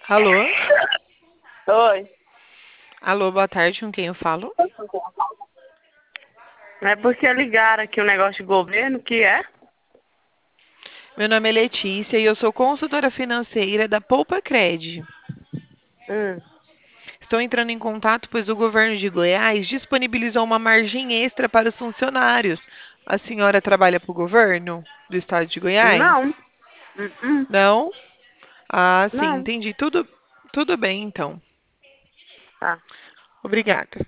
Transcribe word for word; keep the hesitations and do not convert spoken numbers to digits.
Alô? Oi. Alô, boa tarde, com quem eu falo? É porque ligaram aqui o negócio de governo, que é? Meu nome é Letícia e eu sou consultora financeira da Poupa Cred. Hum. Estou entrando em contato pois o governo de Goiás disponibilizou uma margem extra para os funcionários. A senhora trabalha para o governo do estado de Goiás? Não. Hum, hum. Não? Ah, sim, Não. entendi. Tudo, tudo bem, então. Tá. Obrigada.